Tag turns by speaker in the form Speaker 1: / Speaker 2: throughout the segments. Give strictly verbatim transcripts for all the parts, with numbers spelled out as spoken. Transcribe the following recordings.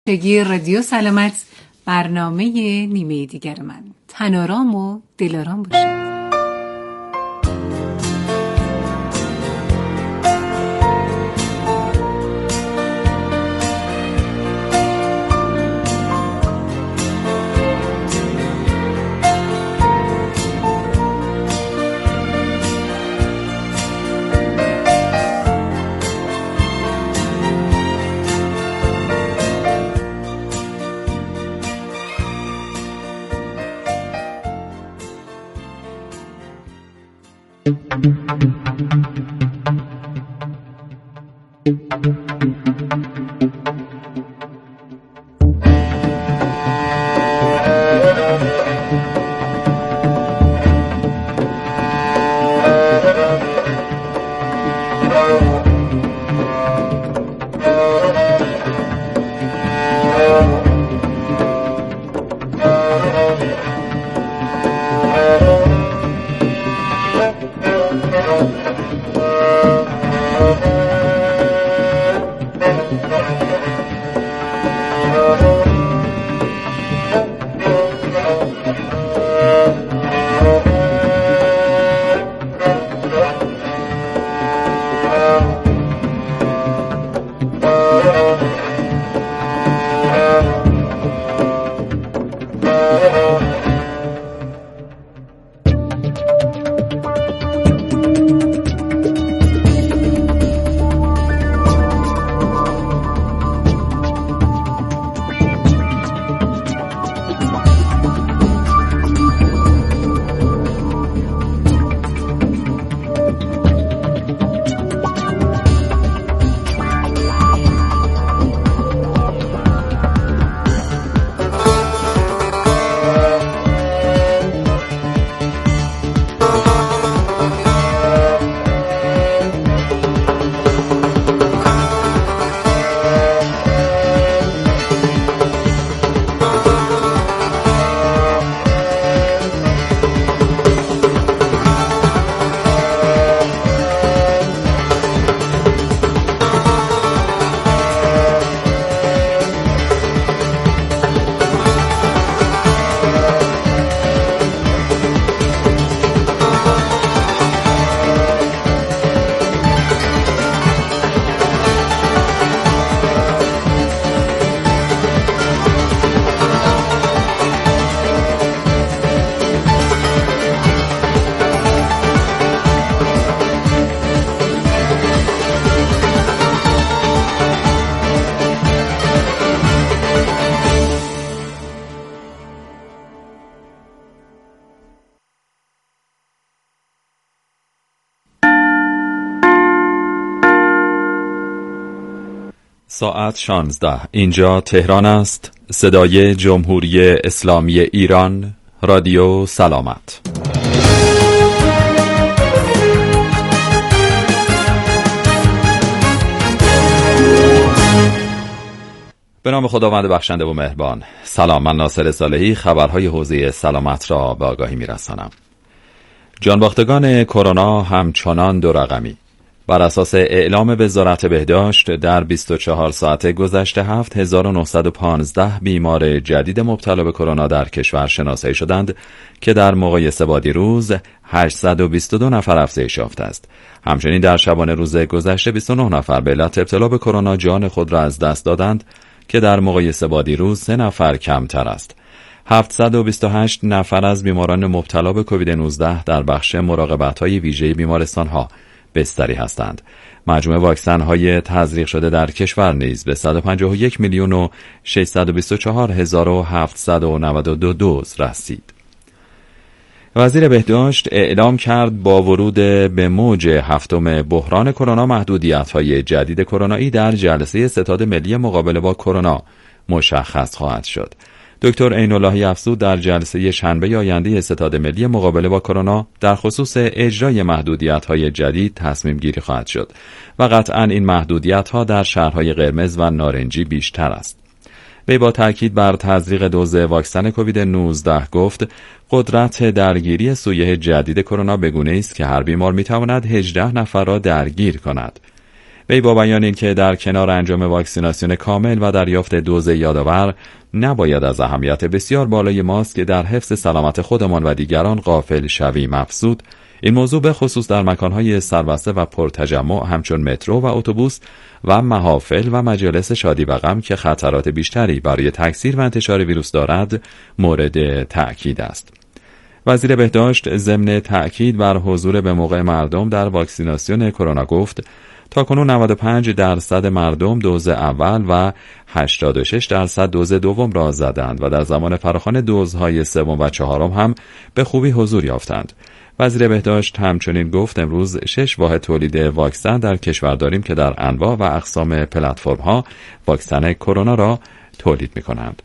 Speaker 1: شگیر رادیو سلامت، برنامه نیمه دیگر من. تن آرام و دل آرام باشید.
Speaker 2: ساعت شانزده. اینجا تهران است. صدای جمهوری اسلامی ایران، رادیو سلامت. به نام خداوند بخشنده و مهربان. سلام، من ناصر صالحی خبرهای حوزه سلامت را به آگاهی می‌رسانم. جانباختگان کرونا همچنان دو رقمی. بر اساس اعلام وزارت بهداشت در بیست و چهار ساعت گذشته هفت هزار و نهصد و پانزده بیمار جدید مبتلا به کرونا در کشور شناسایی شدند که در مقایسه با دیروز هشتصد و بیست و دو نفر افزایش یافته است. همچنین در شبانه روز گذشته بیست و نه نفر به علت ابتلا به کرونا جان خود را از دست دادند که در مقایسه با دیروز سه نفر کمتر است. هفتصد و بیست و هشت نفر از بیماران مبتلا به کووید نوزده در بخش مراقبت‌های ویژه بیمارستان‌ها بستری هستند. مجموع واکسن های تزریق شده در کشور نیز به صد و پنجاه و یک میلیون و ششصد و بیست و چهار هزار و هفتصد و نود و دو دوز رسید. وزیر بهداشت اعلام کرد با ورود به موج هفتم بحران کرونا محدودیت‌های جدید کرونایی در جلسه ستاد ملی مقابله با کرونا مشخص خواهد شد. دکتر عین‌اللهی افزود در جلسه شنبه آینده ستاد ملی مقابله با کرونا در خصوص اجرای محدودیت‌های جدید تصمیم گیری خواهد شد و قطعاً این محدودیت‌ها در شهرهای قرمز و نارنجی بیشتر است. وی با تاکید بر تزریق دوز واکسن کووید نوزده گفت قدرت درگیری سویه جدید کرونا بگونه است که هر بیمار می‌تواند هجده نفر را درگیر کند. وی با بیان اینکه در کنار انجام واکسیناسیون کامل و دریافت دوز یادآور نباید از اهمیت بسیار بالای ماسک در حفظ سلامت خودمان و دیگران غافل شویم افزود، این موضوع به خصوص در مکانهای سربسته و پرتجمع همچون مترو و اتوبوس و محافل و مجالس شادی و غم که خطرات بیشتری برای تکثیر و انتشار ویروس دارد مورد تأکید است. وزیر بهداشت ضمن تأکید بر حضور به موقع مردم در واکسیناسیون کرونا گفت تاکنون نود و پنج درصد مردم دوز اول و هشتاد و شش درصد دوز دوم را زدند و در زمان فراخوان دوزهای سوم و چهارم هم به خوبی حضور یافتند. وزیر بهداشت همچنین گفت امروز شش واحد تولید واکسن در کشور داریم که در انواع و اقسام پلتفرم‌ها واکسن کرونا را تولید می‌کنند.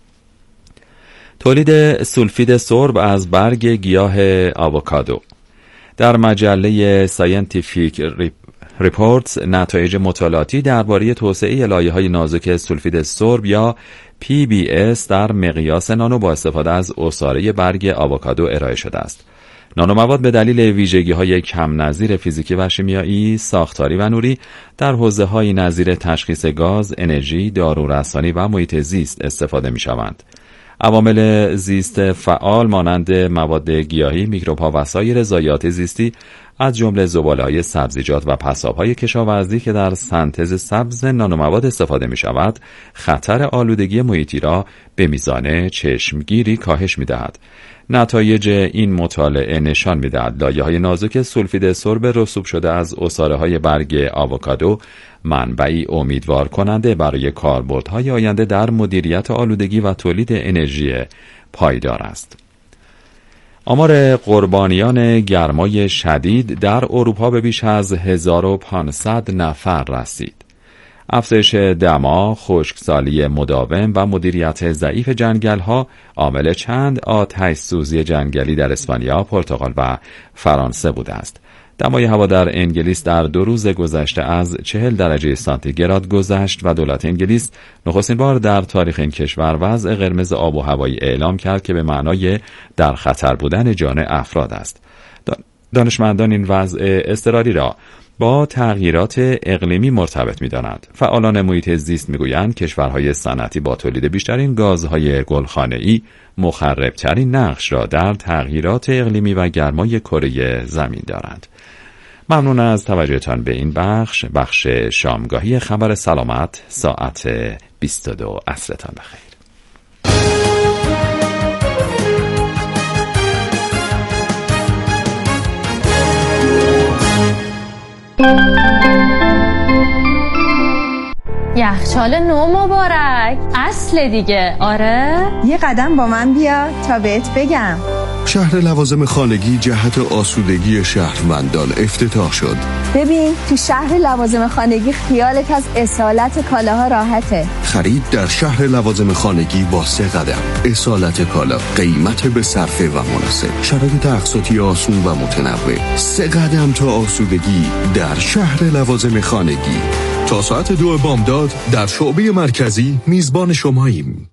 Speaker 2: تولید سولفید سرب از برگ گیاه آووکادو. در مجله ساینتیفیک ریپورتس نتایج مطالعاتی درباره توسعه لایه‌های نازک سولفید سرب یا پی بی اس در مقیاس نانو با استفاده از عصاره برگ آووکادو ارائه شده است. نانومواد به دلیل ویژگی‌های کم نظیر فیزیکی و شیمیایی، ساختاری و نوری در حوزه‌های نظیر تشخیص گاز، انرژی، دارورسانی و محیط زیست استفاده می‌شوند. عوامل زیست فعال مانند مواد گیاهی، میکروب‌ها و سایر ضایعات زیستی از جمله زباله‌های سبزیجات و پساب‌های کشاورزی که در سنتز سبز نانومواد استفاده می‌شود، خطر آلودگی محیطی را به میزان چشمگیری کاهش می‌دهد. نتایج این مطالعه نشان می‌دهد لایه‌های نازک سولفید سرب رسوب شده از عصاره‌های برگ آووکادو منبعی امیدوار کننده برای کاربردهای آینده در مدیریت آلودگی و تولید انرژی پایدار است. آمار قربانیان گرمای شدید در اروپا به بیش از هزار و پانصد نفر رسید. افزایش دما، خشکسالی مداوم و مدیریت ضعیف جنگل‌ها عامل چند آتش سوزی جنگلی در اسپانیا، پرتغال و فرانسه بوده است. دمای هوا در انگلیس در دو روز گذشته از چهل درجه سانتیگراد گذشت و دولت انگلیس نخستین بار در تاریخ این کشور وضع قرمز آب و هوایی اعلام کرد که به معنای در خطر بودن جان افراد است. دانشمندان این وضع اضطراری را با تغییرات اقلیمی مرتبط می‌دانند. فعالان محیط زیست می‌گویند کشورهای صنعتی با تولید بیشترین گازهای گلخانه‌ای مخربترین نقش را در تغییرات اقلیمی و گرمای کره زمین دارند. ممنون از توجهتان به این بخش، بخش شامگاهی خبر سلامت ساعت بیست و دو. عصرتان بخیر.
Speaker 3: یخچال نو مبارک. اصل دیگه. آره
Speaker 4: یه قدم با من بیا تا بهت بگم.
Speaker 5: شهر لوازم خانگی جهت آسودگی شهروندان افتتاح شد.
Speaker 4: ببین تو شهر لوازم خانگی خیالت از اصالت کالاها راحته.
Speaker 5: خرید در شهر لوازم خانگی با سه قدم. اصالت کالا، قیمت به صرفه و مناسب، شرایط اقساطی آسون و متنوع. سه قدم تا آسودگی در شهر لوازم خانگی. تا ساعت دو بامداد در شعبه مرکزی میزبان شماییم.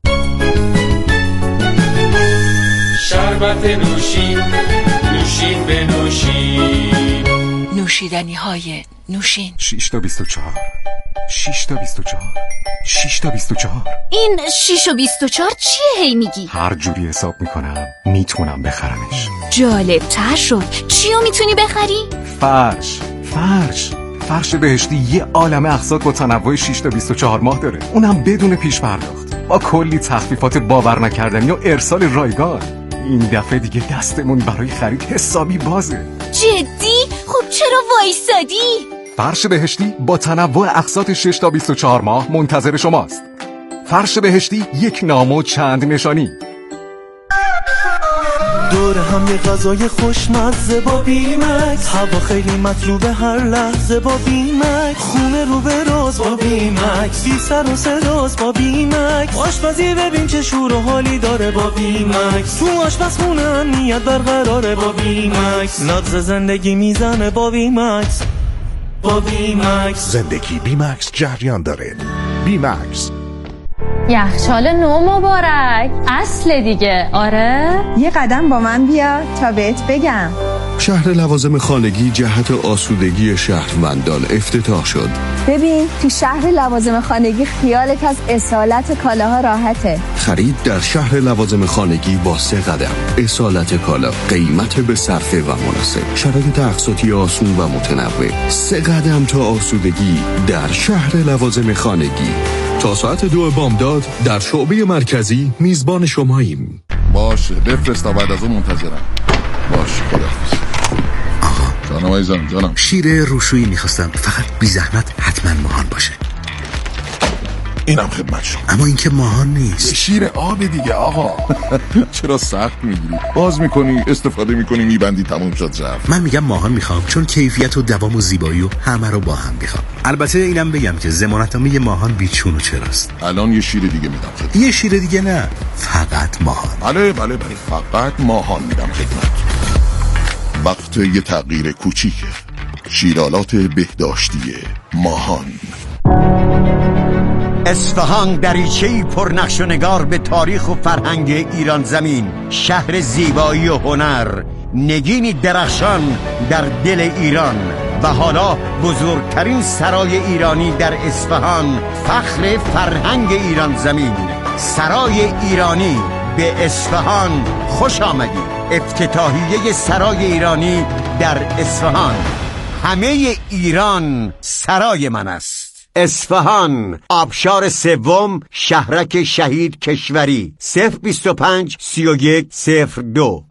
Speaker 6: شربت نوشین، نوشین به نوشین،
Speaker 7: نوشیدنی های نوشین.
Speaker 8: شش تا بیست و چهار، شش تا بیست و چهار، شش تا بیست و چهار.
Speaker 7: این شش و بیست و چهار چیه هی میگی؟
Speaker 8: هر جوری حساب میکنم میتونم بخرمش.
Speaker 7: جالب تر شد. چیو میتونی بخری؟
Speaker 8: فرش، فرش فرش بهشتی یه عالمه اقساط با تنوع شش تا بیست و چهار ماه داره، اونم بدون پیش پرداخت، با کلی تخفیفات باور نکردنی و ارسال رایگان. این دفعه دیگه دستمون برای خرید حسابی بازه.
Speaker 7: جدی؟ خب چرا وایسادی؟
Speaker 8: فرش بهشتی با تنوع اقساط شش تا بیست و چهار ماه منتظر شماست. فرش بهشتی، یک نام و چند نشانی.
Speaker 9: دور هم یه غذای خوشمزه با بیمکس، هوا خیلی مطلوبه هر لحظه با بیمکس، خونه رو به راز با بیمکس، بی سر و صداست با بیمکس، آشپزی ببین چه شور و حالی داره با بیمکس، تو آشپزخونه امنیت برقراره با بیمکس، نبض زندگی میزنه با بیمکس، با بیمکس،
Speaker 5: زندگی بیمکس جریان داره. بیمکس.
Speaker 3: یخچال نو مبارک. اصل دیگه. آره
Speaker 4: یه قدم با من بیا تا بهت بگم.
Speaker 5: شهر لوازم خانگی جهت آسودگی شهروندان افتتاح شد.
Speaker 4: ببین تو شهر لوازم خانگی خیالت از اصالت کالاها راحته.
Speaker 5: خرید در شهر لوازم خانگی با سه قدم. اصالت کالا، قیمت به صرفه و مناسب، شرایط اقساطی آسون و متنوع. سه قدم تا آسودگی در شهر لوازم خانگی. تا ساعت دو بامداد در شعبه مرکزی میزبان شماییم.
Speaker 10: باشه بفرست تا بعد از اون منتظرم. باشه خداحافظ. جانم عزیزم جانم.
Speaker 11: شیر روشویی میخواستم، فقط بی زحمت حتما ماهان باشه.
Speaker 10: اینم خدمت شما.
Speaker 11: اما این که ماهان نیست.
Speaker 10: شیر آب دیگه آقا. چرا سخت میگیری؟ باز میکنی استفاده میکنی میبندی تموم شد رفت.
Speaker 11: من میگم ماهان میخوام چون کیفیت و دوام و زیبایی و همه رو با هم میخوام. البته اینم بگم که ضمانتنامه ماهان بیچون و چراست.
Speaker 10: الان یه شیر دیگه میدم خدمت.
Speaker 11: یه شیر دیگه نه، فقط ماهان.
Speaker 10: بله بله بله فقط ماهان میدم خدمت. وقت یه تغییر کوچیکه. شیرالات بهداشتی ماهان.
Speaker 12: اصفهان دریچه‌ای پرنقش و نگار به تاریخ و فرهنگ ایران زمین، شهر زیبایی و هنر، نگینی درخشان در دل ایران و حالا بزرگترین سرای ایرانی در اصفهان، فخر فرهنگ ایران زمین. سرای ایرانی به اصفهان خوش آمدید. افتتاحیه سرای ایرانی در اصفهان. همه ایران سرای من است. اصفهان، آبشار سوم، شهرک شهید کشوری. صفر بیست و پنج سی و یک صفر دو.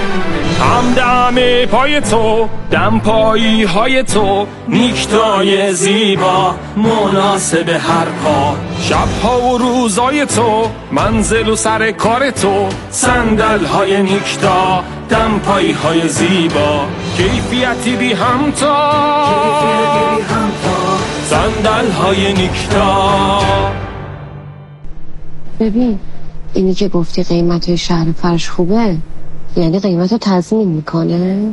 Speaker 6: همدم پای تو، دم پایی های تو، نیکتای زیبا مناسب هر پا. شبها و روزای تو، منزل و سر کار تو، صندل های نیکتا، دم پایی های زیبا، کیفیتی بی همتا، صندل های نیکتا.
Speaker 13: ببین اینی که گفتی قیمت های شهر فرش خوبه، یعنی قیمت رو تضمین میکنه؟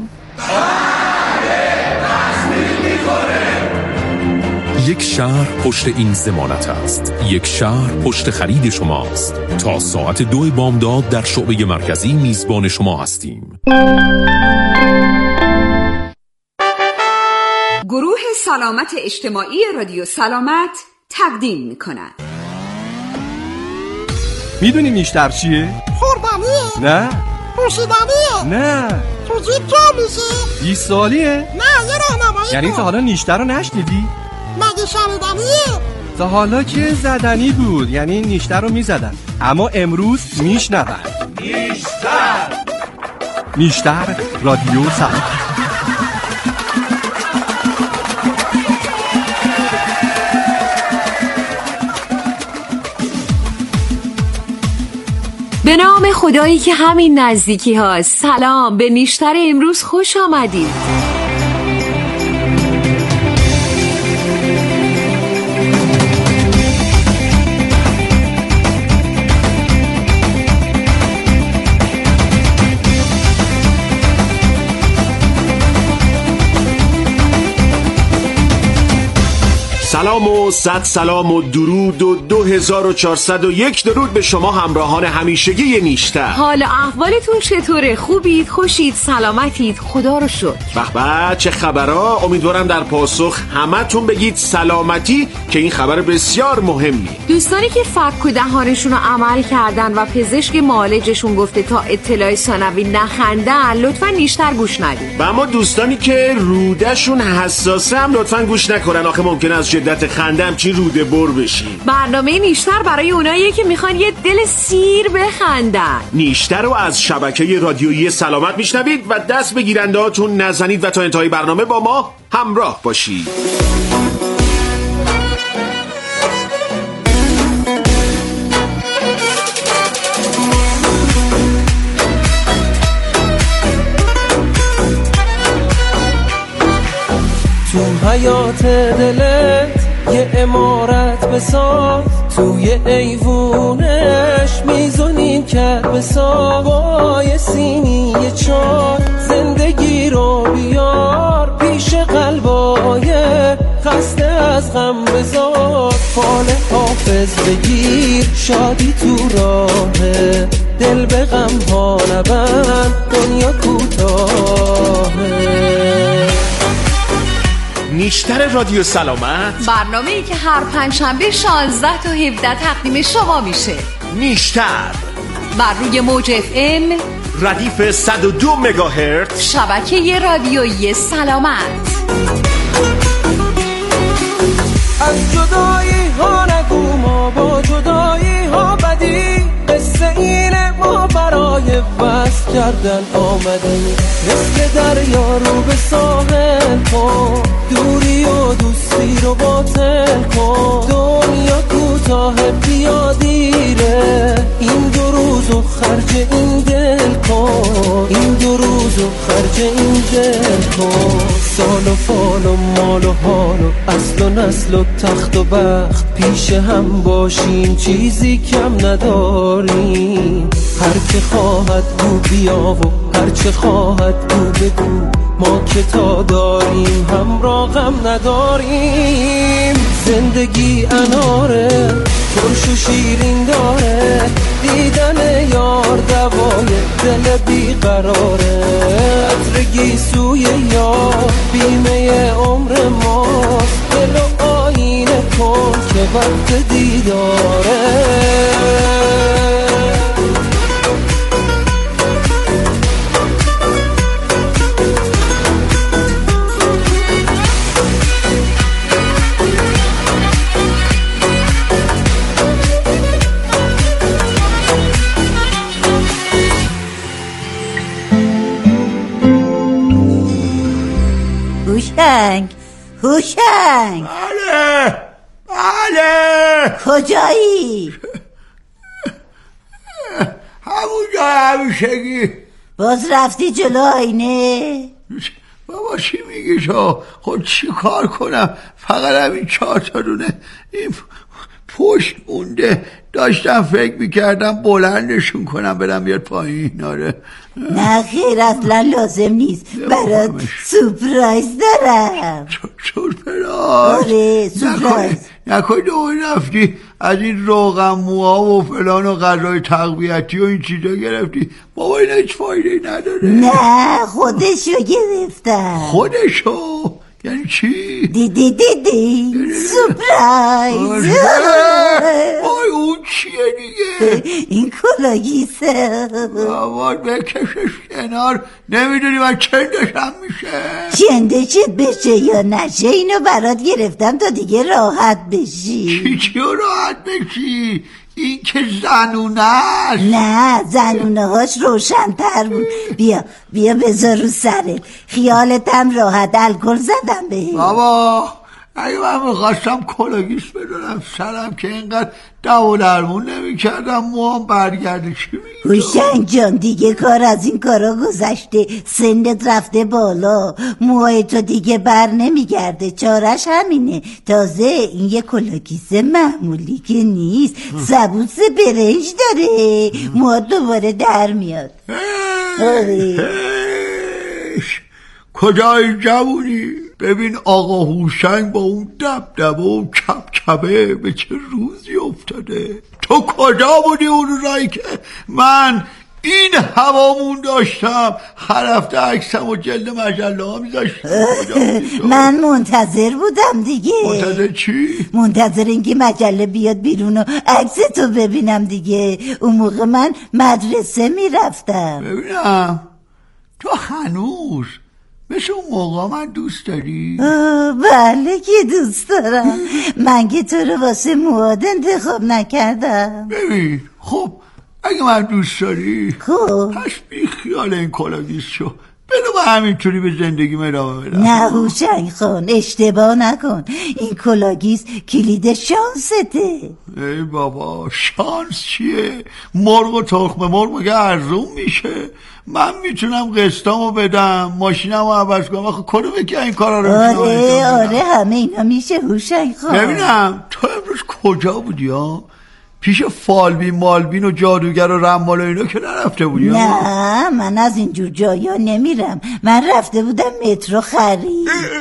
Speaker 14: یک شهر پشت این ضمانت است. یک شهر پشت خرید شماست. تا ساعت دو بامداد در شعبه مرکزی میزبان شما هستیم.
Speaker 15: گروه سلامت اجتماعی رادیو سلامت تقدیم میکند.
Speaker 16: میدونی نیشتر چیه؟
Speaker 17: خوردنیه؟
Speaker 16: نه.
Speaker 17: پوشیدنیه؟
Speaker 16: نه.
Speaker 17: تو جیب جا میشه؟
Speaker 16: بیست سالیه؟
Speaker 17: نه یه راهنمایی.
Speaker 16: یعنی تا حالا نیشتر رو نشنیدی؟
Speaker 17: مگه شنیدنیه؟
Speaker 16: تا حالا که زدنی بود، یعنی نیشتر رو میزدن، اما امروز میشنون.
Speaker 6: نیشتر
Speaker 16: نیشتر رادیو سلامت.
Speaker 1: به نام خدایی که همین نزدیکی ها، سلام به نیشتر امروز خوش آمدید.
Speaker 18: سلام و صد سلام و درود و دو هزار و چهارصد و یک درود به شما همراهان همیشگی نیشتر.
Speaker 1: حال احوالتون چطوره؟ خوبید؟ خوشید؟ سلامتید؟ خدا رو شکر.
Speaker 18: به به چه خبرها. امیدوارم در پاسخ همتون بگید سلامتی، که این خبر بسیار مهمی.
Speaker 1: دوستانی که فک و دهانشون رو عمل کردن و پزشک معالجشون گفته تا اطلاع ثانوی نخندن، لطفا نیشتر گوش ندید.
Speaker 18: و اما دوستانی که رودهشون حساسه هم لطفا گوش نکنن، آخه ممکنه از شدت خنده همچین روده بر بشین.
Speaker 1: برنامه نیشتر برای اوناییه که میخوان یه دل سیر بخندن.
Speaker 18: نیشتر رو از شبکه رادیویی سلامت میشنوید و دست به گیرنده هاتون نزنید و تا انتهای برنامه با ما همراه باشید.
Speaker 9: تو حیات دلت یه امارت بساز، توی ایوونش میزونین کرد بساز، با یه سینی یه چای زندگی رو بیار پیش قلبای خسته از غم بزار. فال حافظ بگیر شادی تو راهه، دل به غم ها نبند دنیا کوتاهه.
Speaker 18: نیشتر رادیو سلامت،
Speaker 1: برنامه‌ای که هر پنجشنبه شانزده تا هفده تقدیم شما میشه.
Speaker 18: نیشتر
Speaker 1: بر روی موج اف ام
Speaker 18: ردیف صد و دو مگاهرتز
Speaker 1: شبکه رادیویی سلامت.
Speaker 9: از جدایی ها نگو ما با جدایی ها بدی، قصه اینه ما برای وصل کردن آمدیم، مثل دریا رو به ساحل کن، دوری و دوستی رو باطل کن، دنیا کوتاه بیا دیره، این دو روزو خرج این دل کن، این دو روزو خرج این دل کن، سال و فال و مال و حال و اصل و نسل و تخت و بخت پیش هم باشیم، چیزی کم نداریم، هر که خواهد گو بیا و هر چه خواهد گو بگو، ما که تا داریم همراه غم نداریم، زندگی اناره ترش و شیرین داره، دیدن یار دوای دل بیقراره، عطر گیسوی یار بیمه عمر ماست، دل و آینه کن که وقت دیداره.
Speaker 19: هوشنگ هوشنگ
Speaker 20: بله بله
Speaker 19: کجایی؟
Speaker 20: همونجا همیشگی.
Speaker 19: باز رفتی جلو آینه؟
Speaker 20: بابا چی میگی تو؟ خود چی کار کنم؟ فقط همین چهار تا دونه این پشت مونده، داشتم فکر میکردم بلندشون کنم برم بیاد پایین. آره
Speaker 19: نه خیر اصلا لازم نیست، برات سورپرایز دارم.
Speaker 20: سورپرایز؟
Speaker 19: آره سورپرایز.
Speaker 20: نکنی دوی رفتی از این روغن موها و فلان و غذای تقویتی و این چیزا گرفتی؟ بابا این هیچ فایده نداره.
Speaker 19: نه خودشو گرفتم.
Speaker 20: خودشو؟ یعنی چی؟
Speaker 19: دیدی دیدی سورپرایز.
Speaker 20: آی اون چیه دیگه؟
Speaker 19: این کلاگیسه.
Speaker 20: بابا بکشش کنار، نمیدونی من چندشم میشه.
Speaker 19: چندشت بشه یا نشه اینو برات گرفتم تا دیگه راحت بشی.
Speaker 20: چی چی راحت بشی؟ این که زنونه است.
Speaker 19: نه زنونه هاش روشن تر بود. بیا بیا بذار رو سرت، خیالت هم راحت. الکل زدم بهت.
Speaker 20: بابا اگه من میخواستم کلاگیس بدونم سرم که اینقدر دو درمون نمی کردم موام برگرده. چی میگی؟
Speaker 19: هوشنگ جان دیگه کار از این کارا گذشته، سنت رفته بالا، موهای تو دیگه بر نمیگرده، چارش همینه. تازه این یه کلاگیس معمولی که نیست، سبوس برنج داره، موها دوباره در میاد.
Speaker 20: کجای جوونی؟ ببین آقا هوشنگ با اون دبدبه و کبکبه به چه روزی افتاده. تو کجا بودی اون روزایی که من این هوامون داشتم، هر هفته عکسم و جلد مجله ها میذاشتم؟
Speaker 19: من منتظر بودم دیگه.
Speaker 20: منتظر چی؟
Speaker 19: منتظر اینکه مجله بیاد بیرون و عکس تو ببینم دیگه. اون موقع من مدرسه میرفتم.
Speaker 20: ببینم تو هنوز مثل اون موقع من دوست داری؟
Speaker 19: بله که دوست دارم. من که تو رو واسه مواد انتخاب نکردم.
Speaker 20: ببین خب اگه من دوست داری
Speaker 19: خب
Speaker 20: پس بی خیال این کلاگیس شو، بلو با همینطوری به زندگی ادامه بدم.
Speaker 19: نه هوشنگ خان اشتباه نکن، این کلاگیس کلید شانسته.
Speaker 20: ای بابا شانس چیه؟ مرغ و تخم مرغ مگه ارزون میشه؟ من میتونم قسطامو بدم، ماشینمو عوض کنم. آخه کنو بگی این کارا رو میتونم
Speaker 19: آره آره همه اینا میشه هوشنگ خان.
Speaker 20: ببینم تو امروز کجا بودی ها؟ پیش فالبین مالبین و جادوگر و رمال و اینا که نرفته بودی؟
Speaker 19: نه من از اینجور جایا نمیرم، من رفته بودم مترو خرید.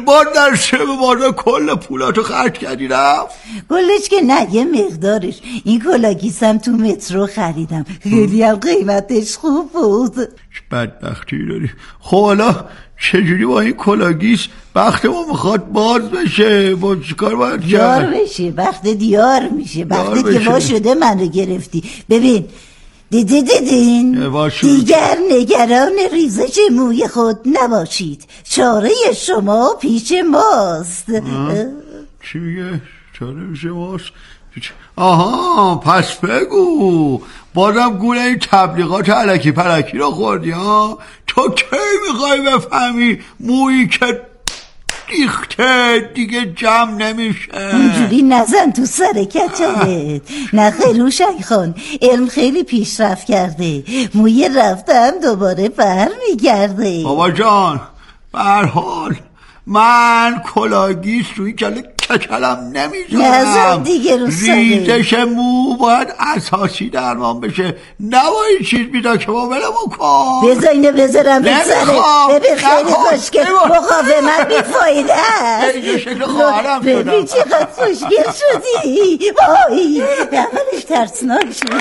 Speaker 20: با در سه بازار کل پولاتو خرج کردی رفت؟
Speaker 19: کلش که نه، یه مقدارش. این کلاگیسم تو مترو خریدم، خیلی هم قیمتش خوب بود.
Speaker 20: بدبختی داری. خب حالا چجوری با این کلاگیس بخت ما میخواد باز بشه؟ با چیکار باید کرد؟
Speaker 19: دیار بشه، بخت دیار میشه. بختی که وا شده من رو گرفتی. ببین دیدی دیدین دیگر نگران ریزش موی خود نباشید، چاره شما پیش ماست.
Speaker 20: چی میگه؟ چاره پیش ماست؟ آها پس بگو بازم گونه این تبلیغات علکی پلکی رو خوردی ها؟ تو کی میخوای بفهمی مویی که ریخته دیگه جمع نمیشه؟
Speaker 19: اونجوری نزن تو سر کچلت. نه خیروشک خان، علم خیلی پیشرفت کرده، موی رفته هم دوباره بر میگرده.
Speaker 20: بابا جان به هر حال من کلاگیس روی کله کچلم نمیذارم.
Speaker 19: نزن دیگه رو سره.
Speaker 20: ریزش مو باید اساسی درمان بشه، نباید چیز بیدا که ما بلمون کن.
Speaker 19: بذار اینو بذارم به سره. ببین خیلی خوشگل، مقاومت بیفایده است.
Speaker 20: اینجا شکل خواهرم شدم.
Speaker 19: ببین چقدر خوشگل شدی. وای اولش ترسناک شدی.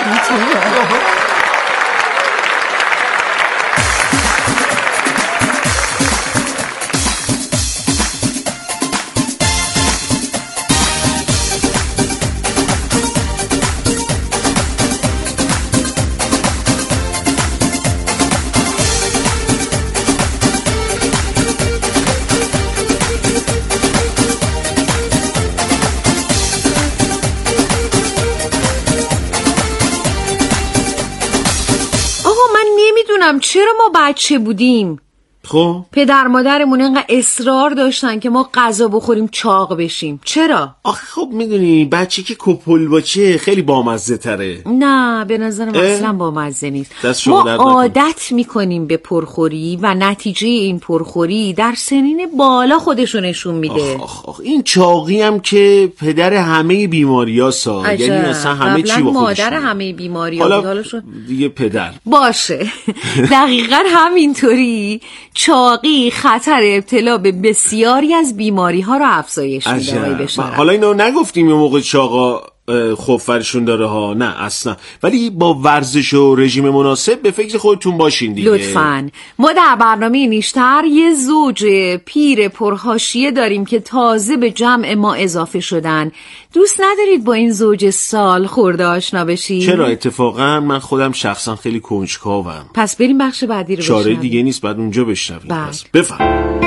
Speaker 1: چرا ما بچه بودیم
Speaker 18: خب
Speaker 1: پدر مادرمون اینقدر اصرار داشتن که ما غذا بخوریم چاق بشیم؟ چرا؟
Speaker 18: آخه خب میدونی بچه که کپل باشه خیلی بامزه تره.
Speaker 1: نه به نظرم اصلا بامزه نیست.
Speaker 18: ما
Speaker 1: عادت میکنیم به پرخوری و نتیجه این پرخوری در سنین بالا خودشو نشون میده.
Speaker 18: آخ آخ آخ. این چاقی هم که پدر همه بیماری ها سا، یعنی اصلا همه چی با خودش
Speaker 1: مادر همه بیماری ها.
Speaker 18: حالا,
Speaker 1: حالا شد
Speaker 18: دیگه پدر
Speaker 1: باشه. دقیقا همینطوری چاقی خطر ابتلا به بسیاری از بیماری ها رو افزایش میده.
Speaker 18: حالا اینو نگفتیم یه موقع چاقا خوفرشون داره ها، نه اصلا، ولی با ورزش و رژیم مناسب به فکر خودتون باشین دیگه.
Speaker 1: لطفاً. ما در برنامه نیشتر یه زوج پیر پرحاشیه داریم که تازه به جمع ما اضافه شدن. دوست ندارید با این زوج سال خورده آشنا بشید؟
Speaker 18: چرا؟ اتفاقا من خودم شخصا خیلی کنجکاوم.
Speaker 1: پس بریم بخش بعدی رو بشنویم.
Speaker 18: چاره دیگه نیست، بعد اونجا بشنویم. پس بفهم.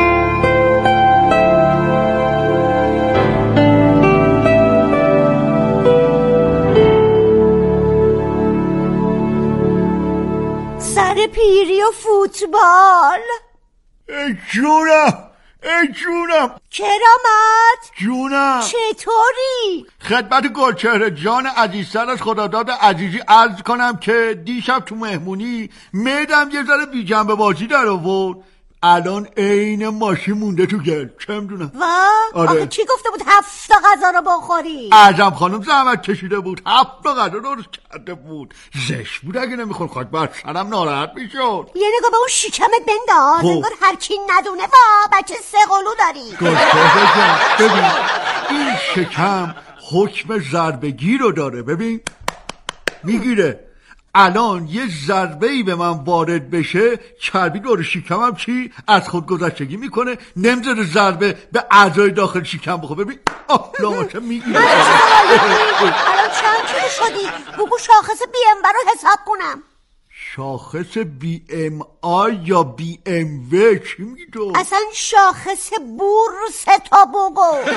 Speaker 19: پیری و فوتبال.
Speaker 20: ای جونم ای جونم.
Speaker 19: کرامت
Speaker 20: جونم
Speaker 19: چطوری؟
Speaker 20: خدمت گلچهره جان عزیزتر از خداداد عزیزی عرض کنم که دیشب تو مهمونی میدم یه ذره بی جنبه بازی در آورد، الان عین ماشین مونده تو گل. چه میدونم.
Speaker 19: وا آره. آخه کی گفته بود هفت تا غذا رو بخوری؟
Speaker 20: اعظم خانم زحمت کشیده بود، هفت تا غذا درست کرده بود. زشت بود اگه نمیخور، خواهد بر سرم ناراحت میشد.
Speaker 19: یه نگاه به اون شکمت بنداز، انگار هر کی ندونه وا بچه سه قلو داری.
Speaker 20: ببین این شکم حکم ضربگی رو داره. ببین میگیره، الان یه ضربه‌ای به من وارد بشه چربی دور شکمم چی از خود گذشتگی میکنه، نمیذاره ضربه به اعضای داخل شکم بخوره. ببین آه لاماشه میگیره.
Speaker 19: الان چند کیلو شدی؟ بگو شاخص بی ام رو حساب کنم.
Speaker 20: شاخص بی ام آی یا بی ام و چی میگی تو؟
Speaker 19: اصلا شاخص بور سه تا بگو.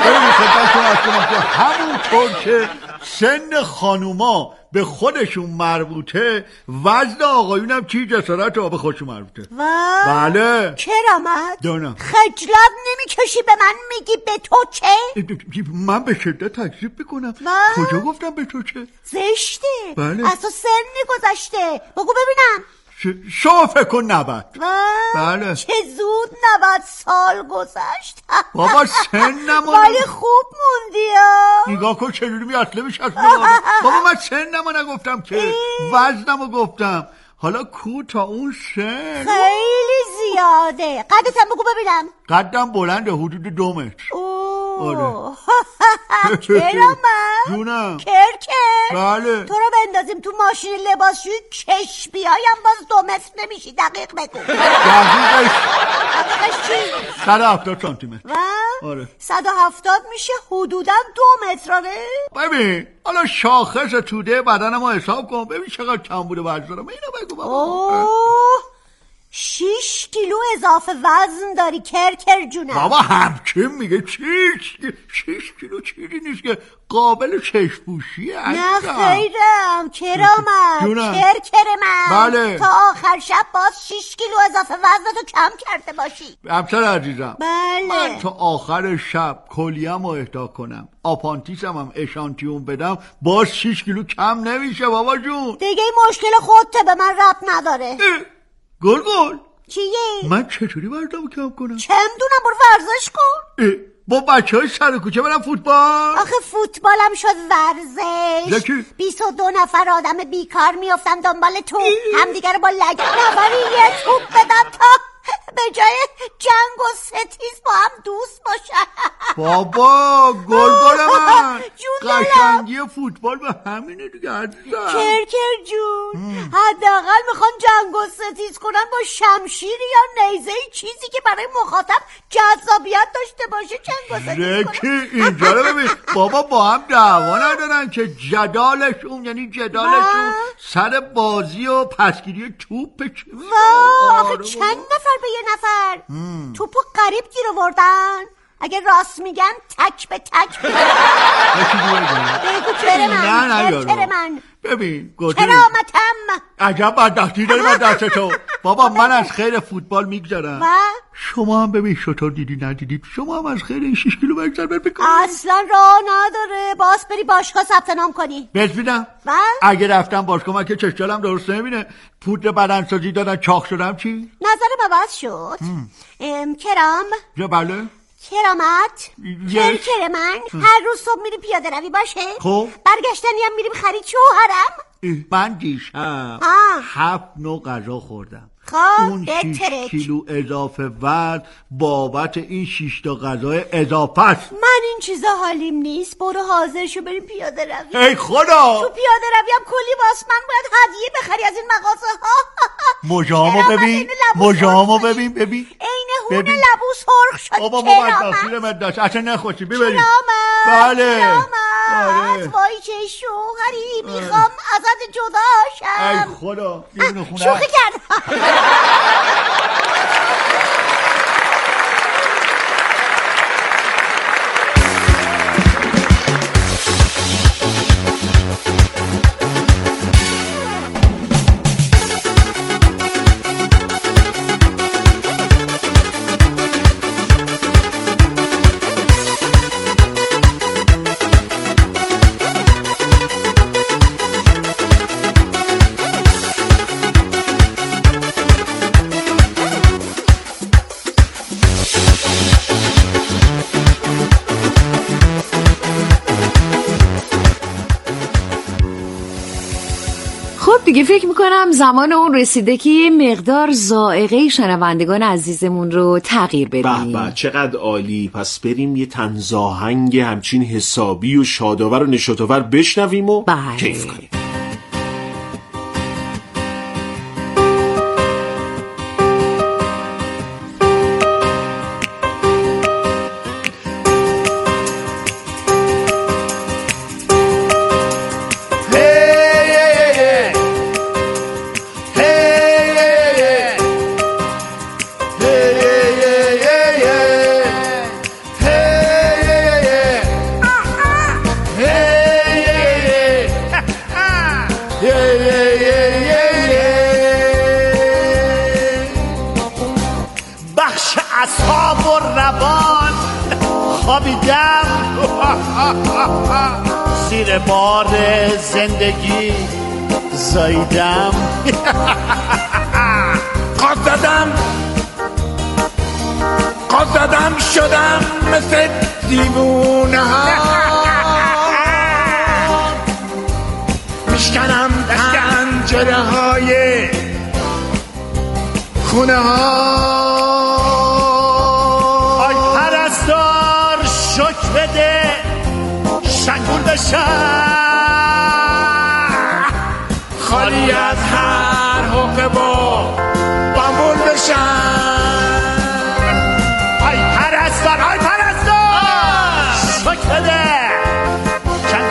Speaker 20: همونطور که سن خانوما به خودشون مربوطه، وزن آقایونم چی جسارت ها به خودشون مربوطه. بله.
Speaker 19: کرامت
Speaker 20: دانم
Speaker 19: خجلت نمیکشی به من میگی به تو چه؟
Speaker 20: من به شدت تکذیب میکنم. کجا گفتم به تو چه؟
Speaker 19: زشته.
Speaker 20: بله.
Speaker 19: از تو سنی گذشته، بگو ببینم.
Speaker 20: شما فکر کن نبد. بله.
Speaker 19: چه زود نبد سال گذشت.
Speaker 20: بابا سنم
Speaker 19: ولی خوب موندی ها.
Speaker 20: نگاه کن چجوری می اصله میشه. بابا من سنم رو نگفتم که، وزنم رو گفتم. حالا کو تا اون سن
Speaker 19: خیلی زیاده. قدت هم بگو ببینم.
Speaker 20: قدم بلنده، حدود دو متر.
Speaker 19: اوه چرا من؟
Speaker 20: جونم
Speaker 19: کرکر
Speaker 20: بله.
Speaker 19: تو رو بندازیم تو ماشین لباسشویی کش بیایم باز دو متر نمیشی. دقیق بگو.
Speaker 20: دقیقش
Speaker 19: دقیقش چی؟
Speaker 20: صد و هفتاد سانتی متر.
Speaker 19: آره صد و هفتاد میشه حدودا دو متر. آره
Speaker 20: ببین حالا شاخص توده بدنمو حساب کن ببین چقدر کم بوده وزنم. اینو بگو بابا.
Speaker 19: اوه شیش کیلو اضافه وزن داری کرکر جونم.
Speaker 20: بابا همچین میگه چیش شیش کیلو چیزی نیست که قابل چشم‌پوشیه.
Speaker 19: نه خیرم کرامم کرکر من.
Speaker 20: بله.
Speaker 19: تا آخر شب باز شیش کیلو اضافه وزنتو کم کرده باشی.
Speaker 20: همسر عزیزم
Speaker 19: بله.
Speaker 20: من تا آخر شب کلیه‌مو اهدا کنم آپانتیسم هم اشانتیون بدم باز شیش کیلو کم نمیشه بابا جون.
Speaker 19: دیگه این مشکل خودته به من ربط نداره.
Speaker 20: گل گل
Speaker 19: چیه؟
Speaker 20: من چطوری وزنمو کم کنم؟
Speaker 19: چه میدونم برو ورزش کن.
Speaker 20: با بچه های سر کوچه برم فوتبال.
Speaker 19: آخه فوتبالم شد ورزش. بیست و دو نفر آدم بیکار میافتن دنبال توپ همدیگه رو با لگد نفری یه توپ بدن تا به جای جنگ و ستیز با هم دوست باشن.
Speaker 20: بابا گل گل من قشنگی فوتبال به همینه دیگه عزیزم.
Speaker 19: کرکر جون حداقل میخوان جنگ و ستیز کنن با شمشیر یا نیزه چیزی که برای مخاطب جذابیت داشته باشه جنگ و ستیز
Speaker 20: کنن. اینجا رو ببین بابا با هم دعوا ندارن که جدالشون یعنی جدالشون سر بازی و پسگیری توپ چی.
Speaker 19: واه آخه چند نفر به یه نفر توپو قریب گیر آوردن. اگه راست میگن تک به تک بگو چرا من چرا من
Speaker 20: ببین
Speaker 19: کرامتم.
Speaker 20: عجب بدبختی داری با دست تو. بابا من از خیر فوتبال میگذرم. شما هم ببین شطور دیدی ندیدید شما هم از خیر این شیش کیلو بگذر بکنید.
Speaker 19: اصلا راه نداره باز بری باشگاه ثبت نام کنی.
Speaker 20: بزبیدم اگه رفتم باشگاه من که چشمم درست نمیبینه پودر بدنسازی دادن چاق شدم چی؟
Speaker 19: نظرم عوض شد. ام کرام
Speaker 20: یا بله
Speaker 19: کرامت کرکر من هر روز صبح میری پیاده روی باشه.
Speaker 20: خب
Speaker 19: برگشتنی هم میریم خرید شوهرم.
Speaker 20: من دیشب هفت نوع غذا خوردم.
Speaker 19: خب
Speaker 20: اون شیش کیلو اضافه وزن بابت این شیش تا غذای اضافه است.
Speaker 19: من این چیزا حالیم نیست. برو حاضر شو بریم پیاده روی.
Speaker 20: ای خدا
Speaker 19: تو پیاده روی هم کلی واس من باید هدیه بخری از این مغازه ها.
Speaker 20: مجامو ببین مجامو ببین ببین
Speaker 19: عین هون لبو سرخ شد.
Speaker 20: بابا ما بدبختی مداش اصلا نخوشی ببریم. بله
Speaker 19: آره وای چه شوهری میخوام ازت جدا شم.
Speaker 20: ای خدا اینو خونه
Speaker 19: شوخی کردم.
Speaker 1: دیگه فکر میکنم زمان اون رسیده که یه مقدار ذائقه شنوندگان عزیزمون رو تغییر بدیم.
Speaker 18: به به چقدر عالی. پس بریم یه طنز آهنگ همچین حسابی و شاداور و نشاط‌آور بشنویم و
Speaker 1: بله.
Speaker 18: کیف کنیم.
Speaker 9: زیر بار زندگی زایدم
Speaker 6: قد زدم قد زدم شدم مثل دیوونه ها میشکنم پنجره های
Speaker 20: خونه ها.
Speaker 9: آی پرستار شک بده شنگول بشن،
Speaker 6: خالی از هر حقه با بامبول بشن.